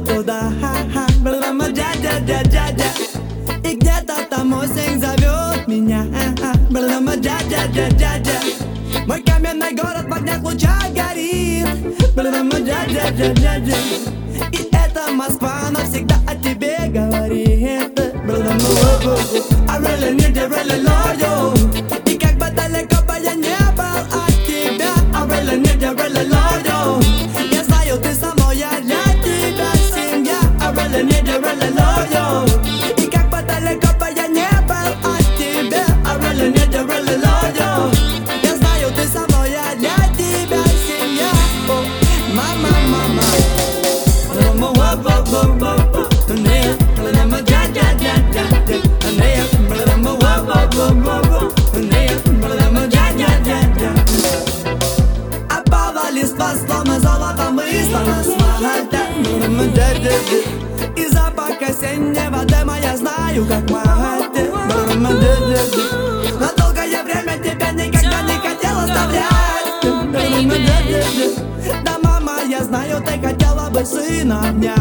сюда, дядя. И где-то там осень зовет меня, дядя. Мой каменный город в огнях лучах горит, дядя. И это Москва навсегда о тебе говорит. I really need you, really love you. И как бы далеко бы я не был от тебя, I really need you, really love you. Я знаю, ты со мной, я для тебя семья, I really need you, really love you. И как бы далеко бы я не был от тебя, I really need you, really love you. Я знаю, ты со мной, я для тебя семья. Мама. Опала листва, словно золото выслана с асфальта. И запах осеннего дыма я знаю, как мать. На долгое время тебя никогда не хотела оставлять. Да, мама, я знаю, ты хотела бы сына обнять.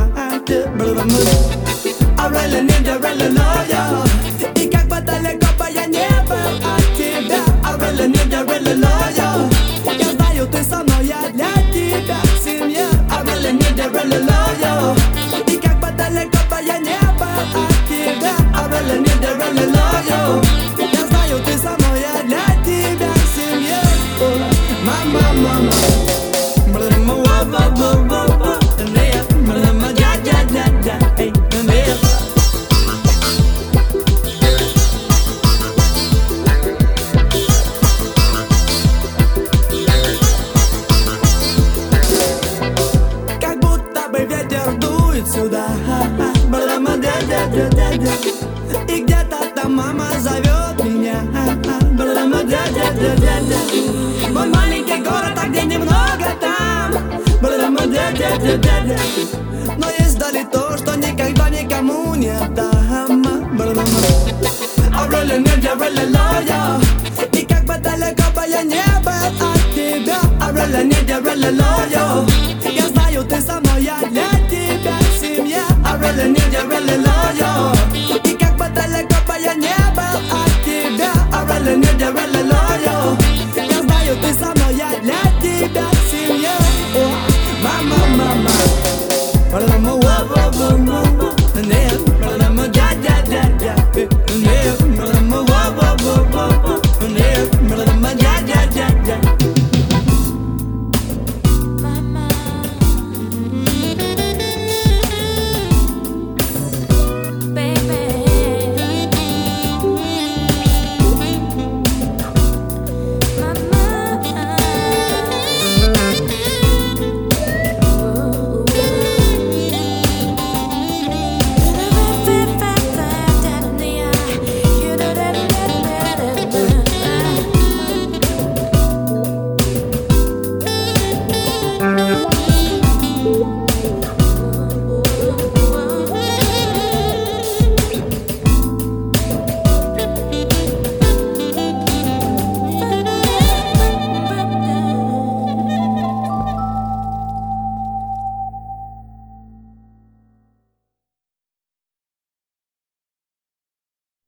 I really need you, really love you. И как бы далеко бы я не был от тебя, I really need you, really love you. Я знаю, ты со мной, я для тебя семья, I really need you, really love you. И как бы далеко бы я не был от тебя, I really need you, really love you. Я знаю, ты со мной, я для тебя семья. Мама. Как будто бы ветер дует сюда, дядя. И где-то там мама зовет меня, дядя. Мой маленький город, а где немного там, дядя. Но есть вдали то, что никогда никому не отдам. I really need you, really love you. И как бы далеко бы я не был от тебя, I really need you, really love you.